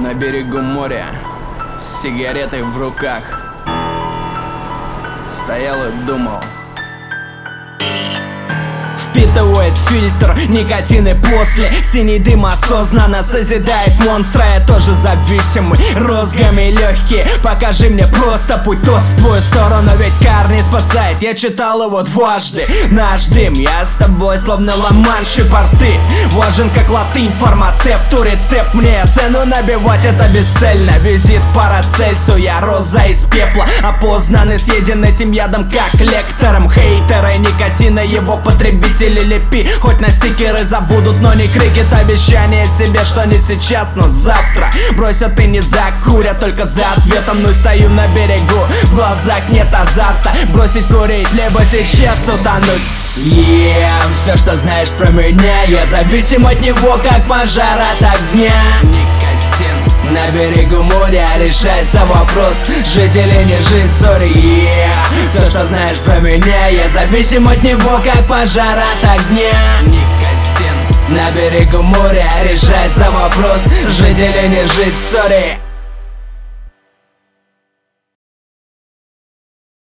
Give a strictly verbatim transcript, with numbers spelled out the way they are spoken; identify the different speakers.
Speaker 1: На берегу моря, с сигаретой в руках, стоял и думал.
Speaker 2: Впитывает фильтр никотины после. Синий дым осознанно созидает монстра. Я тоже зависимый, розгами легкие. Покажи мне просто путь, тост в твою сторону, ведь кар не спасает. Я читал его дважды. Наш дым, я с тобой словно ла-манши порты. Важен как латынь, фармацевту рецепт. Мне цену набивать это бесцельно. Визит Парацельсу, я роза из пепла. Опознанный, съеден этим ядом как лектором. Хейтеры никотина, его потребители лепи. Хоть на стикеры забудут, но не крикет. Обещание себе, что не сейчас, но завтра. Бросят и не закурят, только за ответом. Ну и стою на берегу, в глазах нет азарта. Бросить курить, либо сейчас утонуть. Yeah, все, что знаешь про меня, я зависим от него, как пожар от огня.
Speaker 1: Никотин.
Speaker 2: На берегу моря решается вопрос, жить или не жить, сори, yeah. Все, что знаешь про меня, я зависим от него, как пожар от огня.
Speaker 1: Никотин.
Speaker 2: На берегу моря решается вопрос, жить или не жить, сори.